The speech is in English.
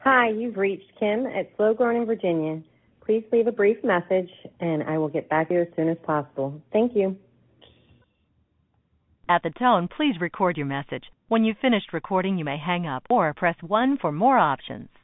Hi, you've reached Kim at Slow Growing in Virginia. Please leave a brief message, and I will get back to you as soon as possible. Thank you. At the tone, please record your message. When you've finished recording, you may hang up or press 1 for more options.